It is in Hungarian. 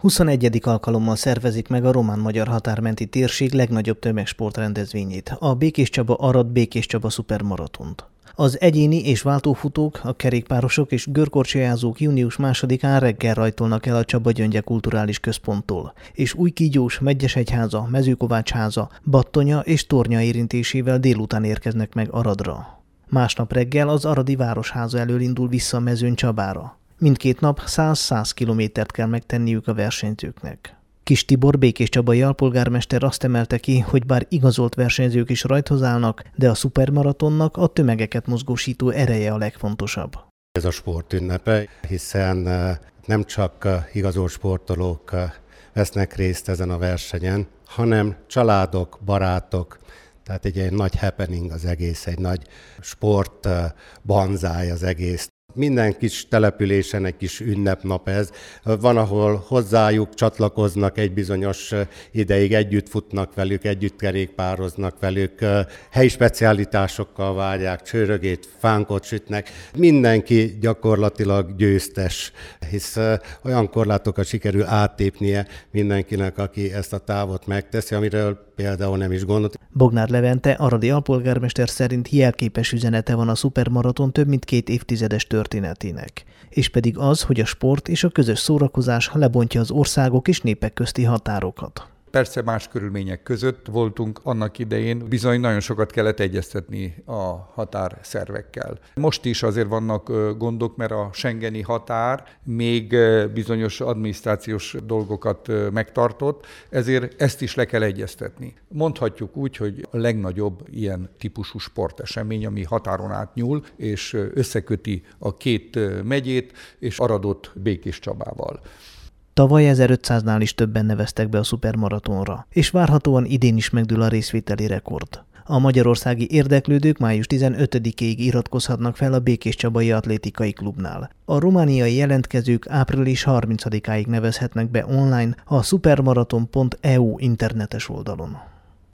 21. alkalommal szervezik meg a román-magyar határmenti térség legnagyobb tömegsportrendezvényét, a Békéscsaba-Arad Békéscsaba szupermaratont. Az egyéni és váltófutók, a kerékpárosok és görkorcsolyázók június 2-án reggel rajtolnak el a Csaba-Gyöngye Kulturális Központtól, és Újkígyós, Medgyesegyháza, Mezőkovácsháza, Battonya és Tornya érintésével délután érkeznek meg Aradra. Másnap reggel az aradi Városháza elől indul vissza Mezőnycsabára. Mindkét nap 100-100 kilométert kell megtenniük a versenyzőknek. Kis Tibor békéscsabai alpolgármester azt emelte ki, hogy bár igazolt versenyzők is rajthoz állnak, de a szupermaratonnak a tömegeket mozgósító ereje a legfontosabb. Ez a sport ünnepe, hiszen nem csak igazolt sportolók vesznek részt ezen a versenyen, hanem családok, barátok, tehát egy nagy happening az egész, egy nagy sport banzáj az egész. Minden kis településen egy kis ünnepnap ez. Van, ahol hozzájuk csatlakoznak egy bizonyos ideig, együtt futnak velük, együtt kerékpároznak velük, helyi specialitásokkal várják, csőrögét, fánkot sütnek. Mindenki gyakorlatilag győztes, hisz olyan korlátokat sikerül áttépnie mindenkinek, aki ezt a távot megteszi, amiről például nem is gondolt. Bognár Levente, aradi alpolgármester szerint jelképes üzenete van a szupermaraton több mint 2 évtizedes történetének, és pedig az, hogy a sport és a közös szórakozás lebontja az országok és népek közti határokat. Persze más körülmények között voltunk annak idején, bizony nagyon sokat kellett egyeztetni a határszervekkel. Most is azért vannak gondok, mert a schengeni határ még bizonyos adminisztrációs dolgokat megtartott, ezért ezt is le kell egyeztetni. Mondhatjuk úgy, hogy a legnagyobb ilyen típusú sportesemény, ami határon átnyúl, és összeköti a 2 megyét, és Aradot Békéscsabával. Tavaly 1500-nál is többen neveztek be a szupermaratonra, és várhatóan idén is megdől a részvételi rekord. A magyarországi érdeklődők május 15-ig iratkozhatnak fel a Békéscsabai Atlétikai Klubnál. A romániai jelentkezők április 30-áig nevezhetnek be online a supermaraton.eu internetes oldalon.